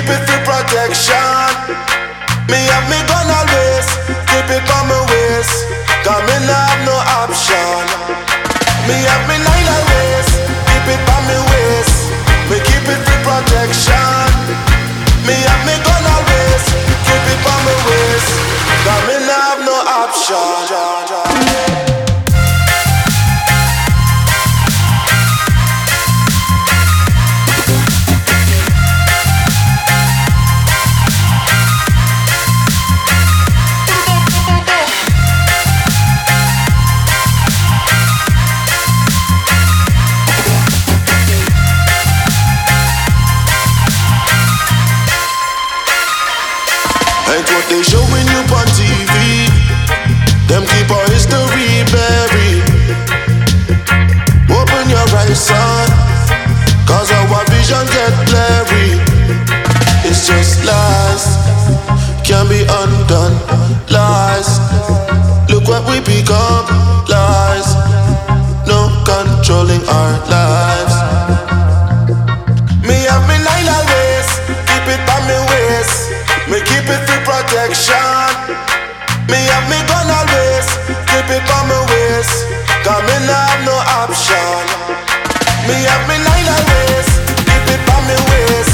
keep it for protection. Me have me gun always, keep it on my waist. Cause me nah have no option. Me have me nine always, keep it on my waist. Me keep it for protection. Me have me gun always, keep it on my waist. Cause me nah have no option. Ain't what they showing you on TV. Them keep our history buried. Open your eyes, son, cause our vision get blurry. It's just lies, can't be undone. Lies, look what we become. Lies, no controlling our lives. Me have me nine always, keep it on me waist. Me keep it for protection. Me have me gun always, keep it on my waist. Cause me nah have no option. Me have me nine always, keep it on my waist.